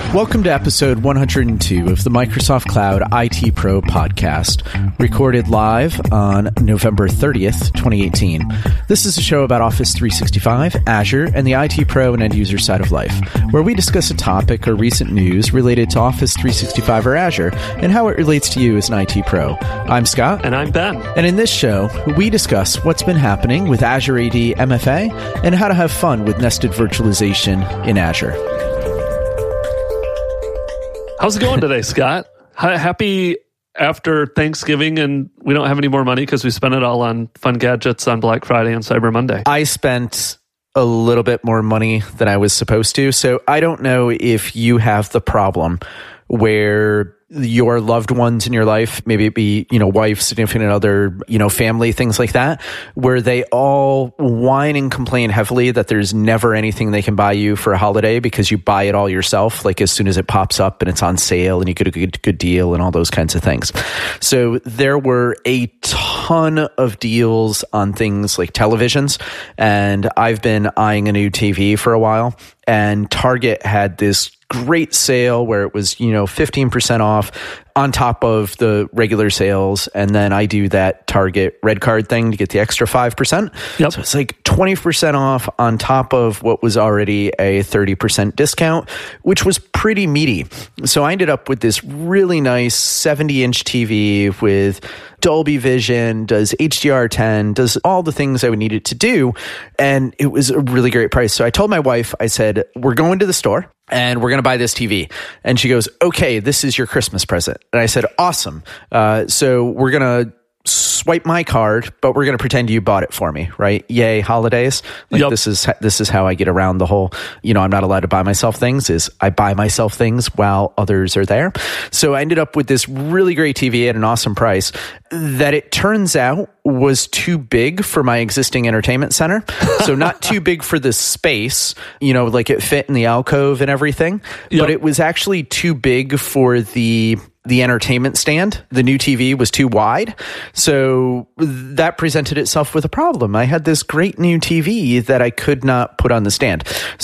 Welcome to episode 102 of the Microsoft Cloud IT Pro podcast, recorded live on November 30th, 2018. This is a show about Office 365, Azure, and the IT Pro and end-user side of life, where we discuss a topic or recent news related to Office 365 or Azure and how it relates to you as an IT Pro. I'm Scott. And I'm Ben. And in this show, we discuss what's been happening with Azure AD MFA and how to have fun with nested virtualization in Azure. How's it going today, Scott? Happy after Thanksgiving, and we don't have any more money because we spent it all on fun gadgets on Black Friday and Cyber Monday. I spent a little bit more money than I was supposed to, so I don't know if you have the problem where your loved ones in your life, maybe it be, wife, significant other, family, things like that, where they all whine and complain heavily that there's never anything they can buy you for a holiday because you buy it all yourself, like as soon as it pops up and it's on sale and you get a good deal and all those kinds of things. So there were a ton of deals on things like televisions, and I've been eyeing a new TV for a while, and Target had this great sale where it was, 15% off on top of the regular sales. And then I do that Target red card thing to get the extra 5%. Yep. So it's like 20% off on top of what was already a 30% discount, which was pretty meaty. So I ended up with this really nice 70-inch TV with Dolby Vision, does HDR10, does all the things I would need it to do. And it was a really great price. So I told my wife, I said, we're going to the store and we're going to buy this TV. And she goes, okay, this is your Christmas present. And I said, awesome. So we're going to swipe my card, but we're going to pretend you bought it for me, right? Yay, holidays. Yep. This is how I get around the whole, I'm not allowed to buy myself things, is I buy myself things while others are there. So I ended up with this really great TV at an awesome price that it turns out was too big for my existing entertainment center. So not too big for the space, like it fit in the alcove and everything, Yep. but it was actually too big for the entertainment stand. The new TV was too wide. So that presented itself with a problem. I had this great new TV that I could not put on the stand.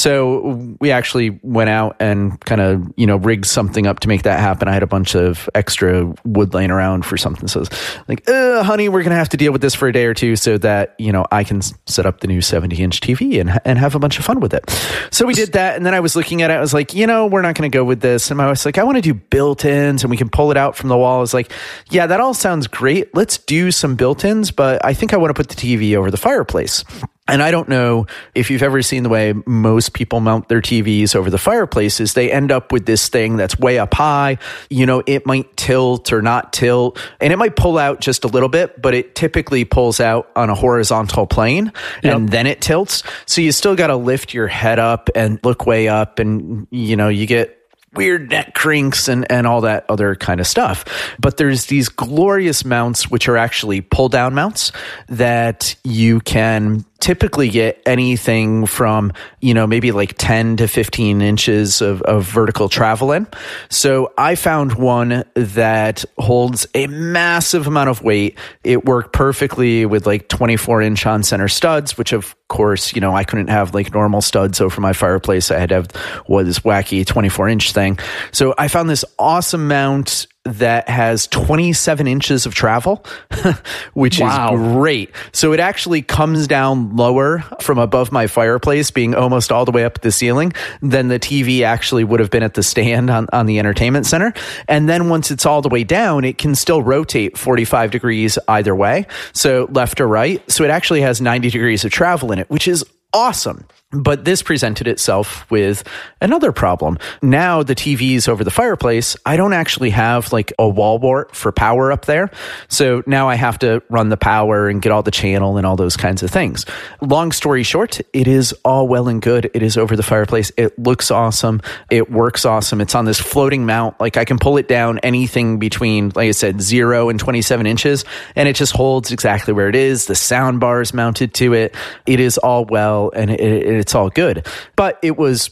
So we actually went out and kind of, rigged something up to make that happen. I had a bunch of extra wood laying around for something. So like, honey, we're going to have to deal with this for a day or two so that, I can set up the new 70-inch TV and have a bunch of fun with it. So we did that. And then I was looking at it. I was like, we're not going to go with this. And I was like, I want to do built-ins and we can pull it out from the wall. I was like, yeah, that all sounds great. Let's do some built-ins, but I think I want to put the TV over the fireplace. And I don't know if you've ever seen the way most people mount their TVs over the fireplaces. They end up with this thing that's way up high. It might tilt or not tilt, and it might pull out just a little bit, but it typically pulls out on a horizontal plane, and then it tilts. So you still got to lift your head up and look way up, and, you get weird neck crinks and all that other kind of stuff. But there's these glorious mounts, which are actually pull-down mounts that you can typically get anything from, maybe like 10 to 15 inches of vertical travel in. So I found one that holds a massive amount of weight. It worked perfectly with like 24-inch on-center studs, which of course, I couldn't have like normal studs over my fireplace. I had to have this wacky 24-inch thing. So I found this awesome mount that has 27 inches of travel, which is great. So it actually comes down lower from above my fireplace, being almost all the way up at the ceiling, than the TV actually would have been at the stand on the entertainment center. And then once it's all the way down, it can still rotate 45 degrees either way, so left or right. So it actually has 90 degrees of travel in it, which is awesome. But this presented itself with another problem. Now the TV's over the fireplace, I don't actually have like a wall wart for power up there. So now I have to run the power and get all the channel and all those kinds of things. Long story short, it is all well and good. It is over the fireplace. It looks awesome. It works awesome. It's on this floating mount. Like I can pull it down anything between, like I said, 0 and 27 inches, and it just holds exactly where it is. The sound bar is mounted to it. It is all well, and it's all good. But it was,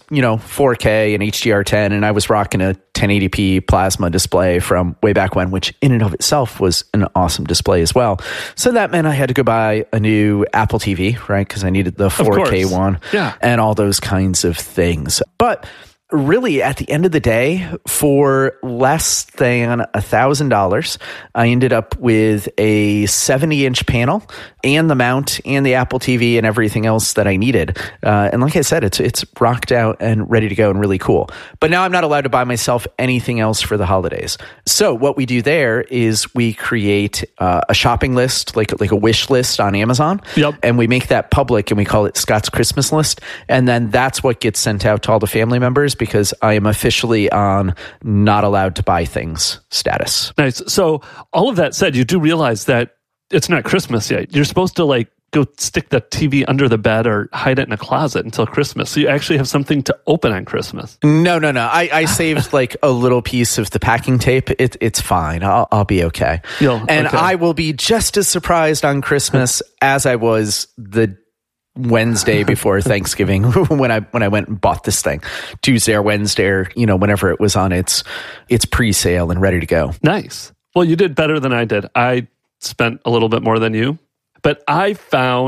4K and HDR10, and I was rocking a 1080p plasma display from way back when, which in and of itself was an awesome display as well. So that meant I had to go buy a new Apple TV, right? Because I needed the 4K one, and all those kinds of things. But really, at the end of the day, for less than $1,000, I ended up with a 70-inch panel and the mount and the Apple TV and everything else that I needed. And like I said, it's rocked out and ready to go and really cool. But now I'm not allowed to buy myself anything else for the holidays. So what we do there is we create a shopping list, like a wish list on Amazon. Yep. And we make that public and we call it Scott's Christmas list. And then that's what gets sent out to all the family members, because I am officially on not allowed to buy things status. Nice. So all of that said, you do realize that it's not Christmas yet. You're supposed to go stick the TV under the bed or hide it in a closet until Christmas. So you actually have something to open on Christmas. No. I saved a little piece of the packing tape. It's fine. I'll be okay. Okay. I will be just as surprised on Christmas as I was the Wednesday before Thanksgiving when I went and bought this thing. Tuesday or Wednesday, or whenever it was on its pre-sale and ready to go. Nice. Well, you did better than I did. I spent a little bit more than you, but I've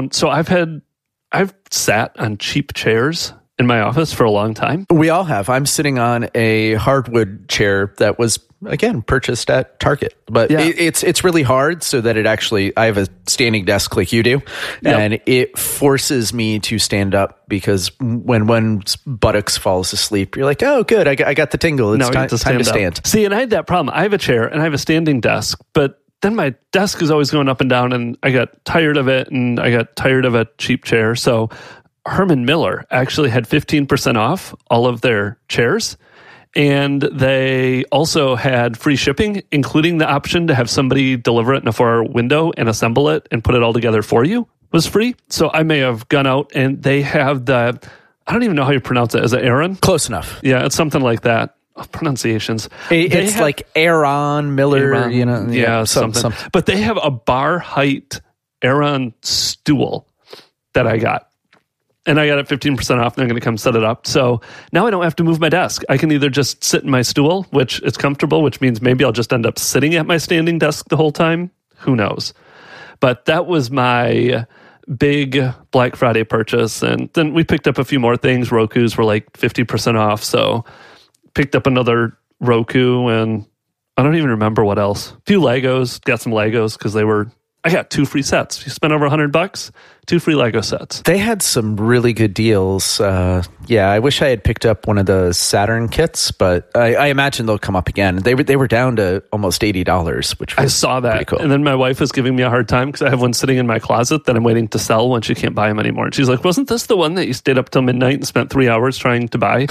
sat on cheap chairs in my office for a long time. We all have. I'm sitting on a hardwood chair that was, again, purchased at Target. But it's really hard, so that I have a standing desk like you do, and it forces me to stand up, because when one's buttocks falls asleep, you're like, oh, good, I got the tingle. It's time to stand. See, and I had that problem. I have a chair and I have a standing desk, but then my desk is always going up and down, and I got tired of it, and I got tired of a cheap chair. So Herman Miller actually had 15% off all of their chairs. And they also had free shipping, including the option to have somebody deliver it in a 4-hour window and assemble it and put it all together for you was free. So I may have gone out, and they have I don't even know how you pronounce it. Is it Aaron? Close enough. Yeah, it's something like that. Pronunciations. It's like Aaron Miller, Aaron, something. But they have a bar height Aaron stool that I got. And I got it 15% off, and I'm going to come set it up. So now I don't have to move my desk. I can either just sit in my stool, which is comfortable, which means maybe I'll just end up sitting at my standing desk the whole time. Who knows? But that was my big Black Friday purchase. And then we picked up a few more things. Roku's were 50% off. So picked up another Roku, and I don't even remember what else. A few Legos. Got some Legos because I got 2 free sets. You spent over $100, 2 free Lego sets. They had some really good deals. I wish I had picked up one of the Saturn kits, but I imagine they'll come up again. They were down to almost $80, which was I saw that. Pretty cool. And then my wife was giving me a hard time because I have one sitting in my closet that I'm waiting to sell when she can't buy them anymore. And she's like, wasn't this the one that you stayed up till midnight and spent 3 hours trying to buy?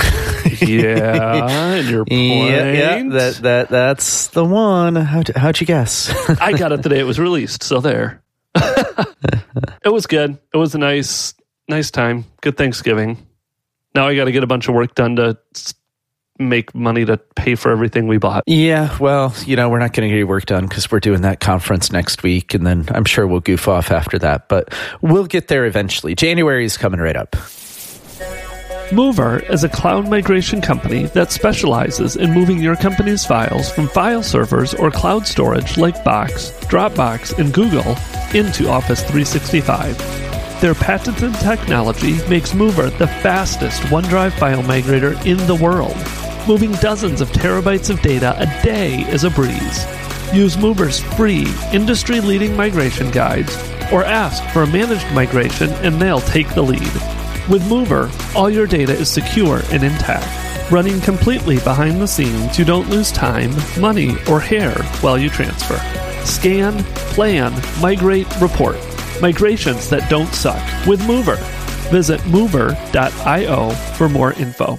Yeah, and your point. Yeah, that's the one. How'd you guess? I got it the day it was released, so there. It was good. It was a nice time. Good Thanksgiving. Now I got to get a bunch of work done to make money to pay for everything we bought. Yeah, well, we're not going to get any work done because we're doing that conference next week, and then I'm sure we'll goof off after that, but we'll get there eventually. January is coming right up. Mover is a cloud migration company that specializes in moving your company's files from file servers or cloud storage like Box, Dropbox, and Google into Office 365. Their patented technology makes Mover the fastest OneDrive file migrator in the world. Moving dozens of terabytes of data a day is a breeze. Use Mover's free, industry-leading migration guides, or ask for a managed migration and they'll take the lead. With Mover, all your data is secure and intact. Running completely behind the scenes, you don't lose time, money, or hair while you transfer. Scan, plan, migrate, report. Migrations that don't suck with Mover. Visit mover.io for more info.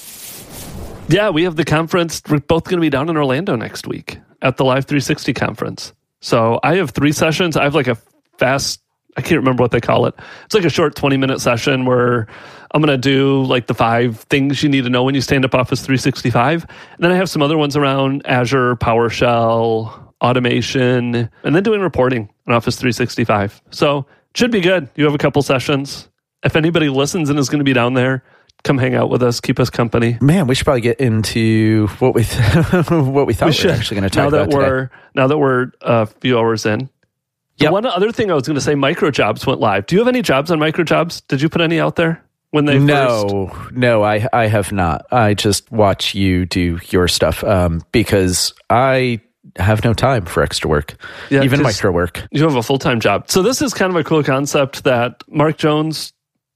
Yeah, we have the conference. We're both going to be down in Orlando next week at the Live 360 conference. So I have 3 sessions. I have a fast, I can't remember what they call it. It's a short 20-minute session where I'm going to do the 5 things you need to know when you stand up Office 365. And then I have some other ones around Azure, PowerShell, automation, and then doing reporting on Office 365. So it should be good. You have a couple sessions. If anybody listens and is going to be down there, come hang out with us, keep us company. Man, we should probably get into what we thought we were actually going to talk about today. Now that we're a few hours in. Yep. One other thing I was going to say, microjobs went live. Do you have any jobs on microjobs? Did you put any out there? when they first? No, I have not. I just watch you do your stuff because I have no time for extra work, even micro work. You have a full-time job. So this is kind of a cool concept that Mark Jones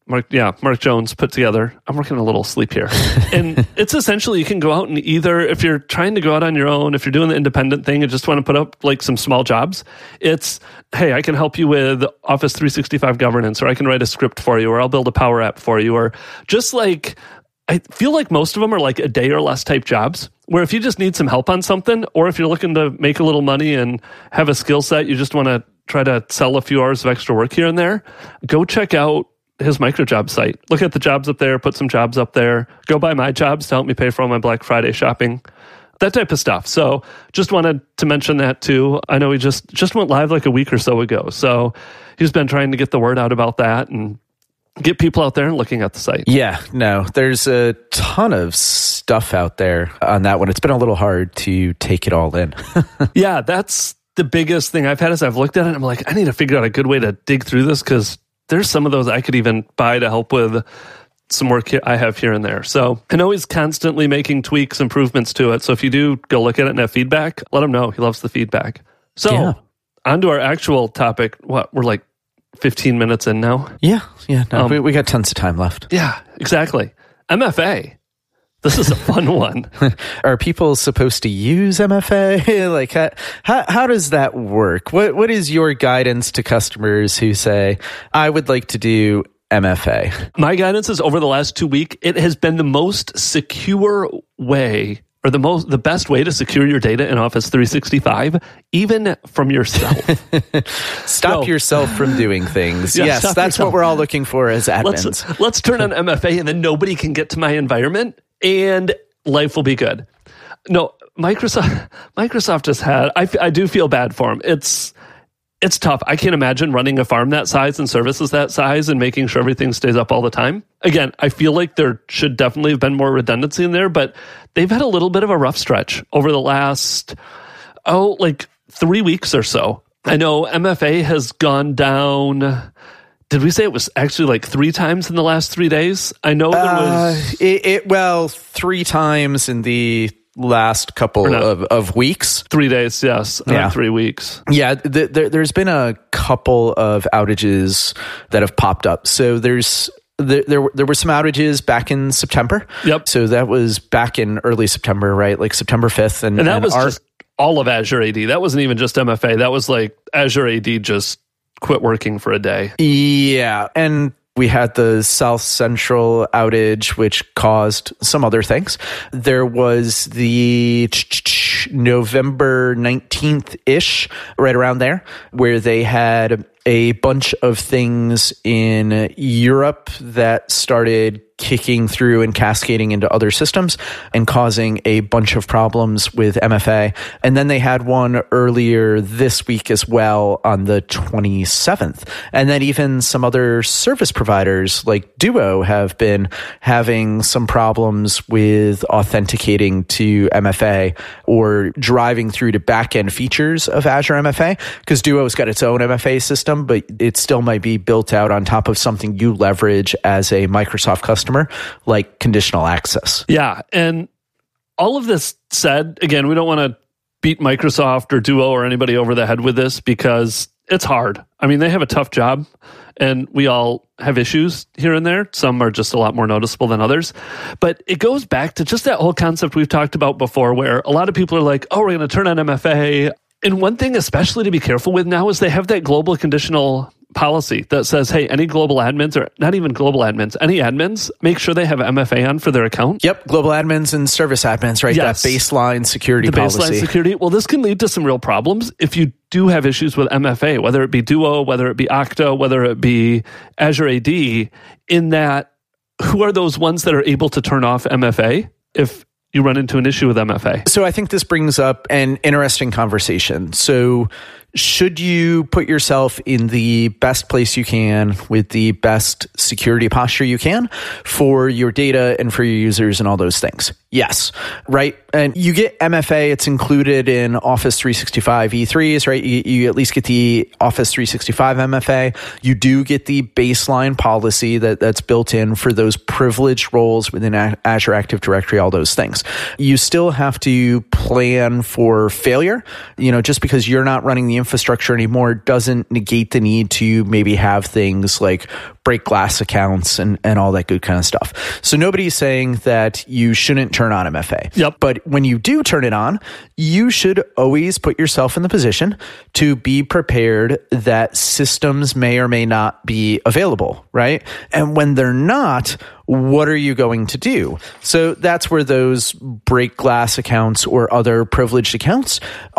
put together. I'm working a little sleep here. And it's essentially, you can go out and either, if you're trying to go out on your own, if you're doing the independent thing and just want to put up like some small jobs, it's, hey, I can help you with Office 365 governance, or I can write a script for you, or I'll build a Power App for you, or just like, I feel like most of them are like a day or less type jobs, where if you just need some help on something, or if you're looking to make a little money and have a skill set, you just want to try to sell a few hours of extra work here and there, go check out his microjob site. Look at the jobs up there, put some jobs up there, go buy my jobs to help me pay for all my Black Friday shopping, that type of stuff. So just wanted to mention that too. I know he just went live like a week or so ago. So he's been trying to get the word out about that and get people out there and looking at the site. Yeah, no, there's a ton of stuff out there on that one. It's been a little hard to take it all in. Yeah, that's the biggest thing I've had is I've looked at it and I'm like, I need to figure out a good way to dig through this because there's some of those I could even buy to help with some work I have here and there. So I know he's constantly making tweaks, improvements to it. So if you do go look at it and have feedback, let him know. He loves the feedback. So on to our actual topic. We're like 15 minutes in now. Yeah. No, we got tons of time left. Yeah, exactly. MFA. This is a fun one. Are people supposed to use MFA? Like, how does that work? What is your guidance to customers who say, I would like to do MFA? My guidance is over the last 2 weeks, it has been the most secure way, or the best way to secure your data in Office 365, even from yourself. Stop yourself from doing things. Yes, that's what we're all looking for as admins. Let's turn on MFA and then nobody can get to my environment and life will be good. No, Microsoft has had, I do feel bad for them. It's tough. I can't imagine running a farm that size and services that size and making sure everything stays up all the time. Again, I feel like there should definitely have been more redundancy in there, but they've had a little bit of a rough stretch over the last, 3 weeks or so. I know MFA has gone down. Did we say it was actually like 3 times in the last 3 days? I know there was... 3 times in the last couple of weeks. 3 days, yes. Yeah. 3 weeks. Yeah, there's been a couple of outages that have popped up. So there were some outages back in September. Yep. So that was back in early September, right? Like September 5th. And that was just all of Azure AD. That wasn't even just MFA. That was like Azure AD just quit working for a day. Yeah. And we had the South Central outage, which caused some other things. There was the November 19th-ish, right around there, where they had a bunch of things in Europe that started kicking through and cascading into other systems and causing a bunch of problems with MFA. And then they had one earlier this week as well on the 27th. And then even some other service providers like Duo have been having some problems with authenticating to MFA or driving through to back-end features of Azure MFA, because Duo's got its own MFA system, but it still might be built out on top of something you leverage as a Microsoft customer, like conditional access. Yeah. And all of this said, again, we don't want to beat Microsoft or Duo or anybody over the head with this because it's hard. I mean, they have a tough job and we all have issues here and there. Some are just a lot more noticeable than others. But it goes back to just that whole concept we've talked about before, where a lot of people are like, oh, we're going to turn on MFA. And one thing especially to be careful with now is they have that global conditional policy that says, hey, any global admins, or not even global admins, any admins, make sure they have MFA on for their account. Yep, global admins and service admins, right? Yes. That baseline security policy. Baseline security. Well, this can lead to some real problems if you do have issues with MFA, whether it be Duo, whether it be Okta, whether it be Azure AD, in that who are those ones that are able to turn off MFA if you run into an issue with MFA? So I think this brings up an interesting conversation. So should you put yourself in the best place you can with the best security posture you can for your data and for your users and all those things? Yes, right? And you get MFA, it's included in Office 365 E3s, right? You at least get the Office 365 MFA. You do get the baseline policy that's built in for those privileged roles within Azure Active Directory, all those things. You still have to plan for failure. Just because you're not running the infrastructure anymore doesn't negate the need to maybe have things like break glass accounts and all that good kind of stuff. So nobody's saying that you shouldn't turn on MFA. Yep. But when you do turn it on, you should always put yourself in the position to be prepared that systems may or may not be available, right? And when they're not, what are you going to do? So that's where those break glass accounts or other privileged accounts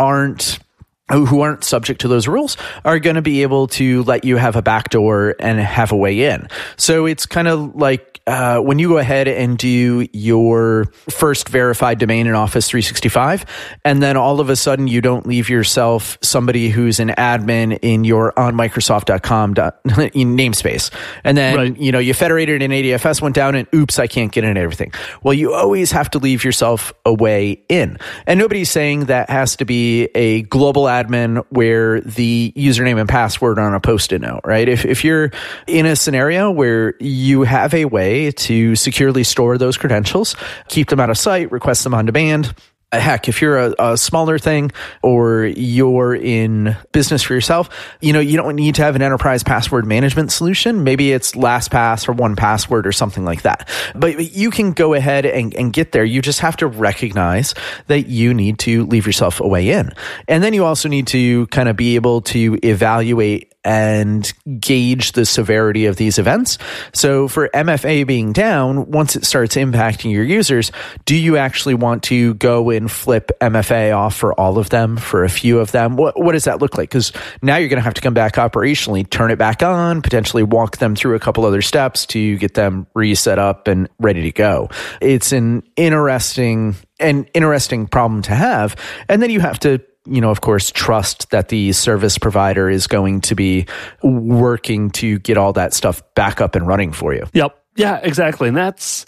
who aren't subject to those rules are going to be able to let you have a backdoor and have a way in. So it's kind of like when you go ahead and do your first verified domain in Office 365, and then all of a sudden you don't leave yourself somebody who's an admin in your onmicrosoft.com namespace. And then, right. You federated and ADFS went down and oops, I can't get in everything. Well, you always have to leave yourself a way in. And nobody's saying that has to be a global admin where the username and password are on a Post-it note, right? If you're in a scenario where you have a way to securely store those credentials, keep them out of sight, request them on demand. Heck, if you're a smaller thing or you're in business for yourself, you don't need to have an enterprise password management solution. Maybe it's LastPass or 1Password or something like that. But you can go ahead and get there. You just have to recognize that you need to leave yourself a way in. And then you also need to kind of be able to evaluate and gauge the severity of these events. So for MFA being down, once it starts impacting your users, do you actually want to go and flip MFA off for all of them, for a few of them? What does that look like? Because now you're going to have to come back operationally, turn it back on, potentially walk them through a couple other steps to get them reset up and ready to go. It's an interesting problem to have. And then you have to of course, trust that the service provider is going to be working to get all that stuff back up and running for you. Yep. Yeah, exactly. And that's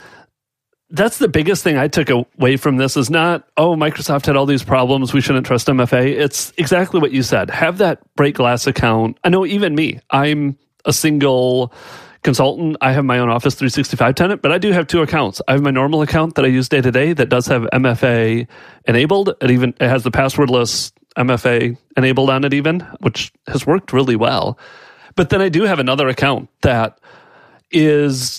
the biggest thing I took away from this is not, Microsoft had all these problems, we shouldn't trust MFA. It's exactly what you said. Have that break glass account. I know even me, I'm a single consultant. I have my own Office 365 tenant, but I do have two accounts. I have my normal account that I use day to day that does have MFA enabled. It has the passwordless MFA enabled on it even, which has worked really well. But then I do have another account that is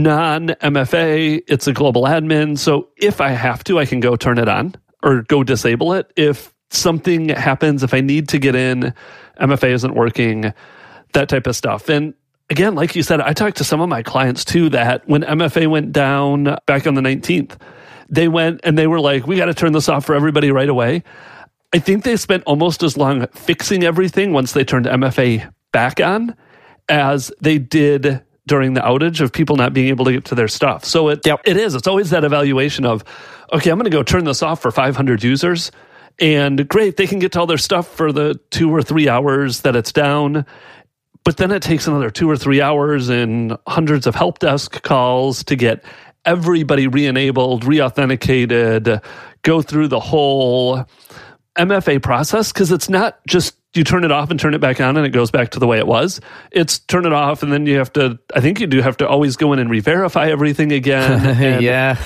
non-MFA. It's a global admin. So if I have to, I can go turn it on or go disable it. If something happens, if I need to get in, MFA isn't working, that type of stuff. And again, like you said, I talked to some of my clients too that when MFA went down back on the 19th, they went and they were like, we got to turn this off for everybody right away. I think they spent almost as long fixing everything once they turned MFA back on as they did during the outage of people not being able to get to their stuff. So it's always that evaluation of, okay, I'm going to go turn this off for 500 users. And great, they can get to all their stuff for the 2 or 3 hours that it's down. But then it takes another 2 or 3 hours and hundreds of help desk calls to get everybody re-enabled, re-authenticated, go through the whole MFA process, because it's not just you turn it off and turn it back on and it goes back to the way it was. It's turn it off and then you have to, I think you do have to always go in and re-verify everything again. Yeah.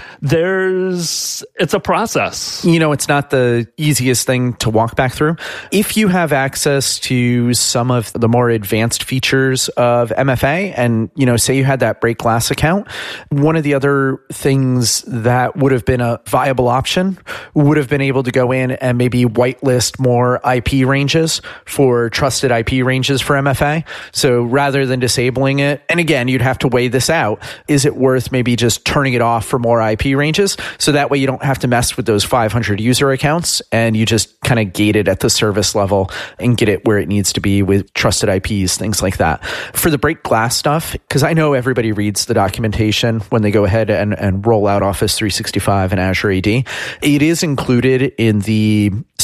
It's a process. It's not the easiest thing to walk back through. If you have access to some of the more advanced features of MFA and, say you had that break glass account, one of the other things that would have been a viable option would have been able to go in and maybe whitelist more IP ranges for trusted IP ranges for MFA. So rather than disabling it, and again, you'd have to weigh this out, is it worth maybe just turning it off for more IP ranges? So that way you don't have to mess with those 500 user accounts and you just kind of gate it at the service level and get it where it needs to be with trusted IPs, things like that. For the break glass stuff, because I know everybody reads the documentation when they go ahead and roll out Office 365 and Azure AD, it is included in the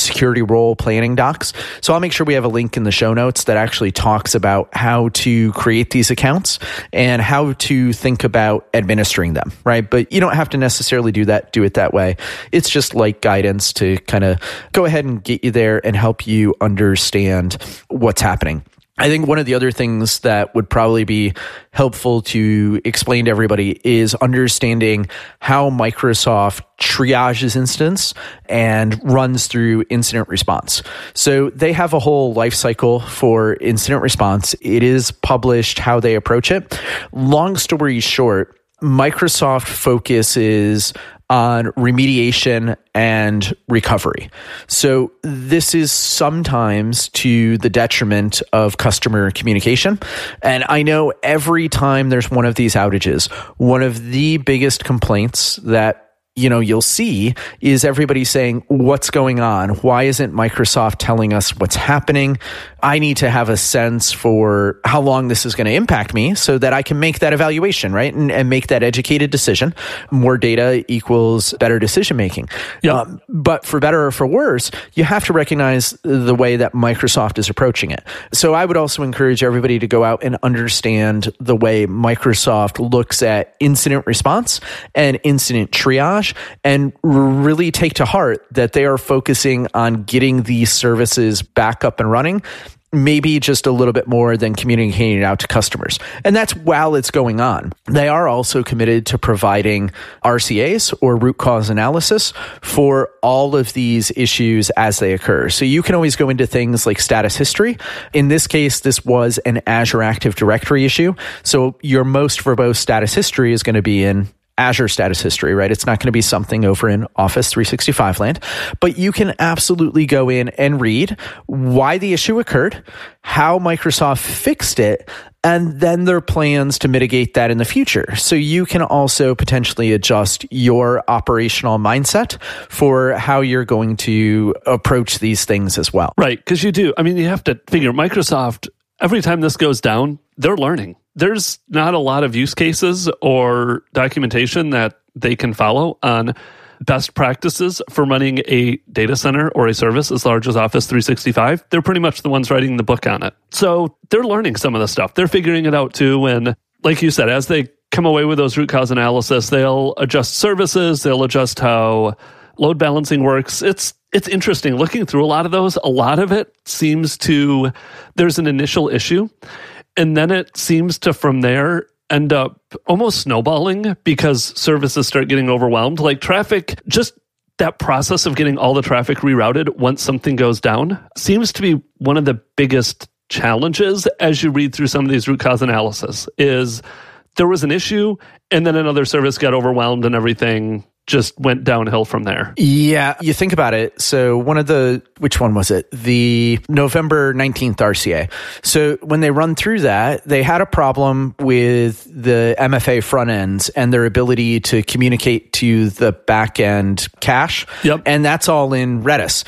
security role planning docs. So I'll make sure we have a link in the show notes that actually talks about how to create these accounts and how to think about administering them, right? But you don't have to necessarily do it that way. It's just like guidance to kind of go ahead and get you there and help you understand what's happening. I think one of the other things that would probably be helpful to explain to everybody is understanding how Microsoft triages incidents and runs through incident response. So they have a whole life cycle for incident response. It is published how they approach it. Long story short, Microsoft focuses on remediation and recovery. So this is sometimes to the detriment of customer communication. And I know every time there's one of these outages, one of the biggest complaints that you'll see is everybody saying, what's going on? Why isn't Microsoft telling us what's happening? I need to have a sense for how long this is going to impact me so that I can make that evaluation, right? And make that educated decision. More data equals better decision making. Yep. But for better or for worse, you have to recognize the way that Microsoft is approaching it. So I would also encourage everybody to go out and understand the way Microsoft looks at incident response and incident triage, and really take to heart that they are focusing on getting these services back up and running, maybe just a little bit more than communicating it out to customers. And that's while it's going on. They are also committed to providing RCAs, or root cause analysis, for all of these issues as they occur. So you can always go into things like status history. In this case, this was an Azure Active Directory issue. So your most verbose status history is going to be in Azure status history, right? It's not going to be something over in Office 365 land, but you can absolutely go in and read why the issue occurred, how Microsoft fixed it, and then their plans to mitigate that in the future. So you can also potentially adjust your operational mindset for how you're going to approach these things as well. Right, because you do. I mean, you have to figure Microsoft, every time this goes down, they're learning. There's not a lot of use cases or documentation that they can follow on best practices for running a data center or a service as large as Office 365. They're pretty much the ones writing the book on it. So they're learning some of the stuff. They're figuring it out too. And like you said, as they come away with those root cause analysis, they'll adjust services. They'll adjust how load balancing works. It's interesting looking through a lot of those. A lot of it seems to, there's an initial issue, and then it seems to, from there, end up almost snowballing because services start getting overwhelmed. Like traffic, just that process of getting all the traffic rerouted once something goes down seems to be one of the biggest challenges as you read through some of these root cause analysis. Is there was an issue and then another service got overwhelmed and everything just went downhill from there. Yeah, you think about it. So which one was it? The November 19th RCA. So when they run through that, they had a problem with the MFA front ends and their ability to communicate to the back end cache. Yep. And that's all in Redis.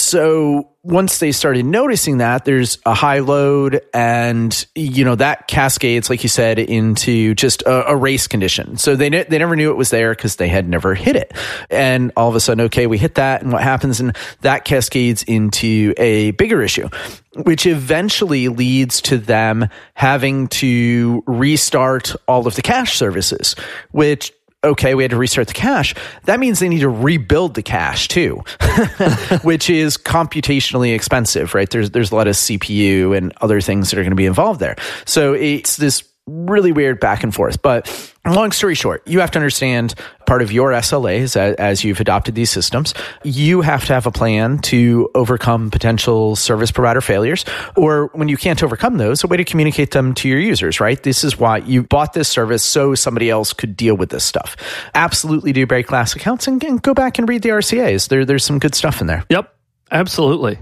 So once they started noticing that there's a high load and, that cascades, like you said, into just a race condition. So they never knew it was there because they had never hit it. And all of a sudden, okay, we hit that. And what happens? And that cascades into a bigger issue, which eventually leads to them having to restart all of the cache services, which, okay, we had to restart the cache. That means they need to rebuild the cache too, which is computationally expensive, right? There's a lot of CPU and other things that are going to be involved there. So it's this really weird back and forth. But long story short, you have to understand part of your SLAs as you've adopted these systems. You have to have a plan to overcome potential service provider failures, or when you can't overcome those, a way to communicate them to your users, right? This is why you bought this service, so somebody else could deal with this stuff. Absolutely do break glass accounts and go back and read the RCAs. There's some good stuff in there. Yep, absolutely.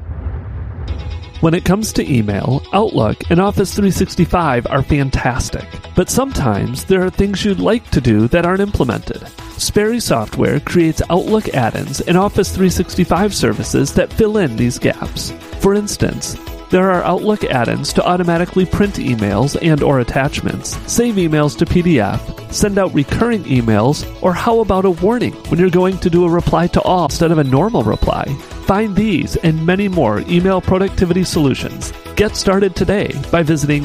When it comes to email, Outlook and Office 365 are fantastic, but sometimes there are things you'd like to do that aren't implemented. Sperry Software creates Outlook add-ins and Office 365 services that fill in these gaps. For instance, there are Outlook add-ins to automatically print emails and/or attachments, save emails to PDF, send out recurring emails, or how about a warning when you're going to do a reply to all instead of a normal reply? Find these and many more email productivity solutions. Get started today by visiting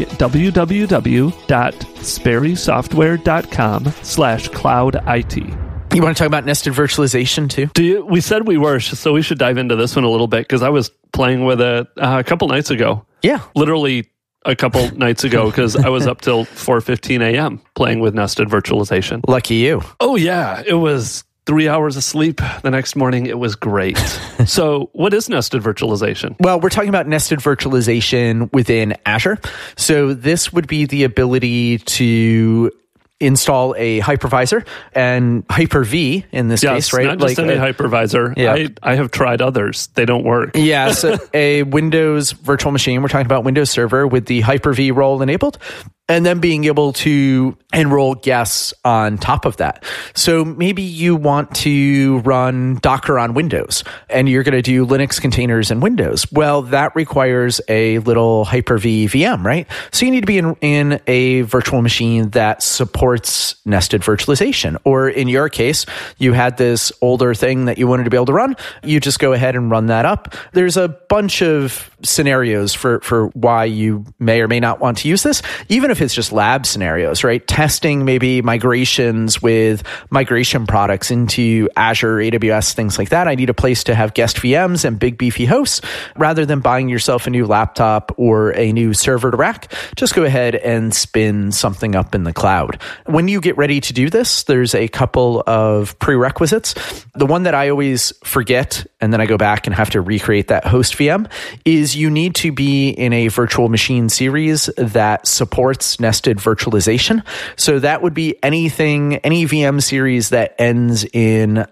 www.sperrysoftware.com/cloudit. You want to talk about nested virtualization too? We said we were, so we should dive into this one a little bit because I was playing with it a couple nights ago. Yeah. Literally a couple nights ago because I was up till 4:15 a.m. playing with nested virtualization. Lucky you. Oh, yeah. It was 3 hours of sleep the next morning. It was great. So what is nested virtualization? Well, we're talking about nested virtualization within Azure. So this would be the ability to install a hypervisor and Hyper-V in this case, right? Not just any hypervisor. Yeah. I have tried others. They don't work. Yeah, so a Windows virtual machine, we're talking about Windows Server with the Hyper-V role enabled, and then being able to enroll guests on top of that. So maybe you want to run Docker on Windows and you're going to do Linux containers in Windows. Well, that requires a little Hyper-V VM, right? So you need to be in a virtual machine that supports nested virtualization. Or in your case, you had this older thing that you wanted to be able to run. You just go ahead and run that up. There's a bunch of scenarios for why you may or may not want to use this, even if it's just lab scenarios, right? Testing maybe migrations with migration products into Azure, AWS, things like that. I need a place to have guest VMs and big beefy hosts. Rather than buying yourself a new laptop or a new server to rack, just go ahead and spin something up in the cloud. When you get ready to do this, there's a couple of prerequisites. The one that I always forget, and then I go back and have to recreate that host VM, is you need to be in a virtual machine series that supports nested virtualization. So that would be any VM series that ends in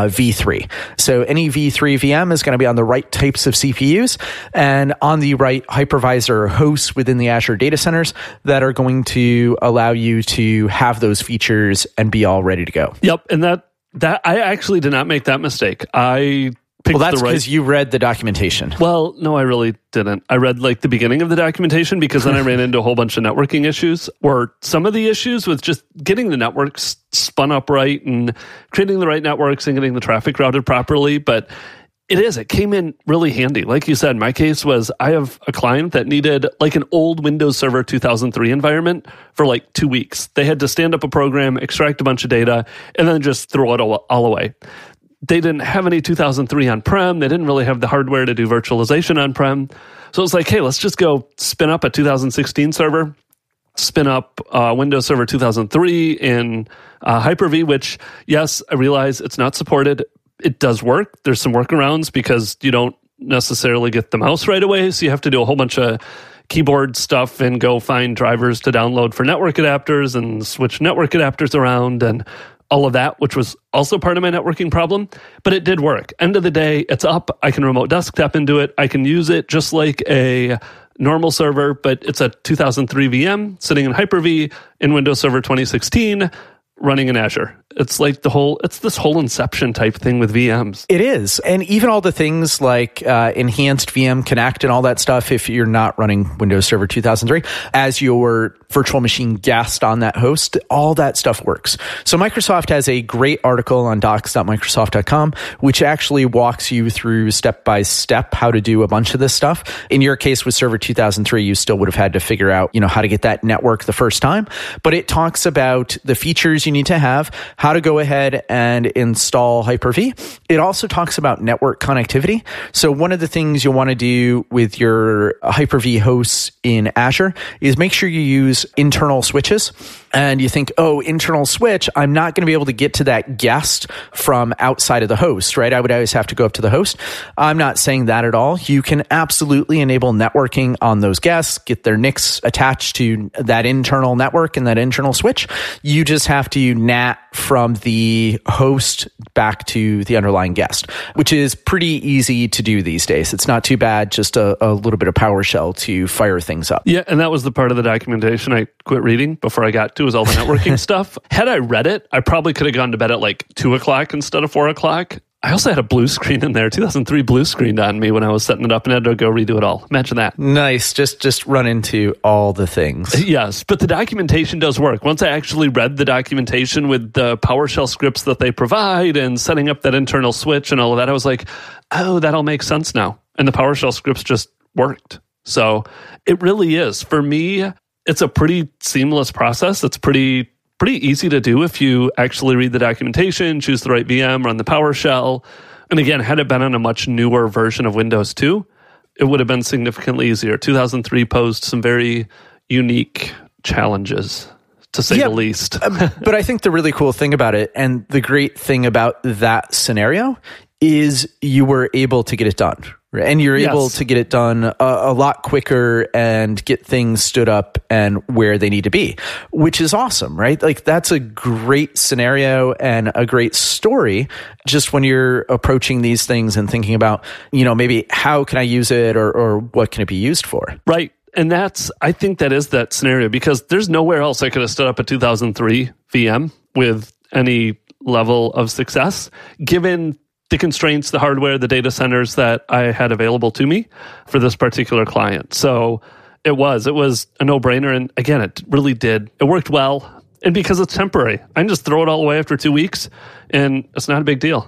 V3. So any V3 VM is going to be on the right types of CPUs and on the right hypervisor hosts within the Azure data centers that are going to allow you to have those features and be all ready to go. Yep. And that I actually did not make that mistake. Well, that's because you read the documentation. Well, no, I really didn't. I read the beginning of the documentation because then I ran into a whole bunch of networking issues, or some of the issues with just getting the networks spun up right and creating the right networks and getting the traffic routed properly. But it came in really handy. Like you said, my case was I have a client that needed an old Windows Server 2003 environment for 2 weeks. They had to stand up a program, extract a bunch of data, and then just throw it all away. They didn't have any 2003 on-prem. They didn't really have the hardware to do virtualization on-prem. So it was hey, let's just go spin up a 2016 server, spin up Windows Server 2003 in Hyper-V, which, yes, I realize it's not supported. It does work. There's some workarounds because you don't necessarily get the mouse right away. So you have to do a whole bunch of keyboard stuff and go find drivers to download for network adapters and switch network adapters around and all of that, which was also part of my networking problem, but it did work. End of the day, it's up. I can remote desktop into it. I can use it just like a normal server, but it's a 2003 VM sitting in Hyper-V in Windows Server 2016 running in Azure. It's it's this whole inception type thing with VMs. It is. And even all the things like enhanced VM Connect and all that stuff, if you're not running Windows Server 2003 as your virtual machine guest on that host, all that stuff works. So Microsoft has a great article on docs.microsoft.com, which actually walks you through step by step how to do a bunch of this stuff. In your case with Server 2003, you still would have had to figure out, how to get that network the first time. But it talks about the features you need to have, how to go ahead and install Hyper-V. It also talks about network connectivity. So one of the things you'll want to do with your Hyper-V hosts in Azure is make sure you use internal switches. And you think, internal switch, I'm not going to be able to get to that guest from outside of the host, right? I would always have to go up to the host. I'm not saying that at all. You can absolutely enable networking on those guests, get their NICs attached to that internal network and that internal switch. You just have to NAT from the host back to the underlying guest, which is pretty easy to do these days. It's not too bad, just a little bit of PowerShell to fire things up. Yeah, and that was the part of the documentation I quit reading before I got to, was all the networking stuff. Had I read it, I probably could have gone to bed at 2 o'clock instead of 4 o'clock. I also had a blue screen in there. 2003 blue screened on me when I was setting it up and had to go redo it all. Imagine that. Nice. Just run into all the things. Yes, but the documentation does work. Once I actually read the documentation with the PowerShell scripts that they provide and setting up that internal switch and all of that, I was like, oh, that all makes sense now. And the PowerShell scripts just worked. So it really is. For me, it's a pretty seamless process. It's pretty easy to do if you actually read the documentation, choose the right VM, run the PowerShell. And again, had it been on a much newer version of Windows 2, it would have been significantly easier. 2003 posed some very unique challenges, to say the least. But I think the really cool thing about it, and the great thing about that scenario, is you were able to get it done. And you're able to get it done a lot quicker and get things stood up and where they need to be, which is awesome, right? Like that's a great scenario and a great story just when you're approaching these things and thinking about, maybe how can I use it or what can it be used for? Right. And I think that is that scenario because there's nowhere else I could have stood up a 2003 VM with any level of success, given the constraints, the hardware, the data centers that I had available to me for this particular client. So it was a no-brainer. And again, it really did. It worked well. And because it's temporary, I can just throw it all away after 2 weeks and it's not a big deal.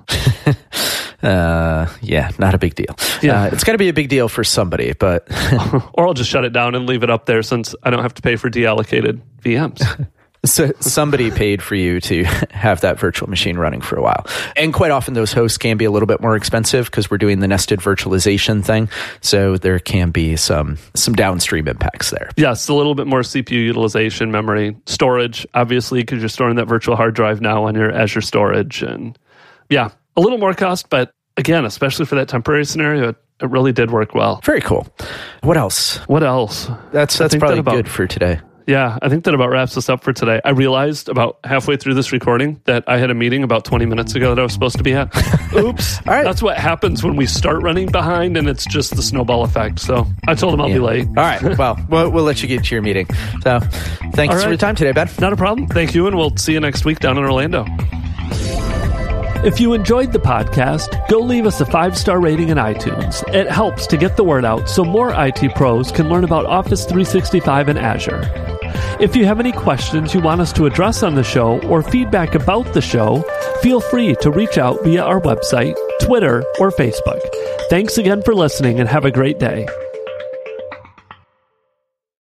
Not a big deal. Yeah. It's got to be a big deal for somebody, but... Or I'll just shut it down and leave it up there since I don't have to pay for deallocated VMs. So somebody paid for you to have that virtual machine running for a while. And quite often those hosts can be a little bit more expensive because we're doing the nested virtualization thing. So there can be some downstream impacts there. Yes, a little bit more CPU utilization, memory, storage, obviously, because you're storing that virtual hard drive now on your Azure storage. And yeah, a little more cost, but again, especially for that temporary scenario, it really did work well. Very cool. What else? That's probably good for today. Yeah, I think that about wraps us up for today. I realized about halfway through this recording that I had a meeting about 20 minutes ago that I was supposed to be at. Oops. All right. That's what happens when we start running behind, and it's just the snowball effect. So I told him I'll be late. All right. Well, we'll let you get to your meeting. So thanks for your time today, Ben. Not a problem. Thank you, and we'll see you next week down in Orlando. If you enjoyed the podcast, go leave us a 5-star rating in iTunes. It helps to get the word out so more IT pros can learn about Office 365 and Azure. If you have any questions you want us to address on the show or feedback about the show, feel free to reach out via our website, Twitter, or Facebook. Thanks again for listening and have a great day.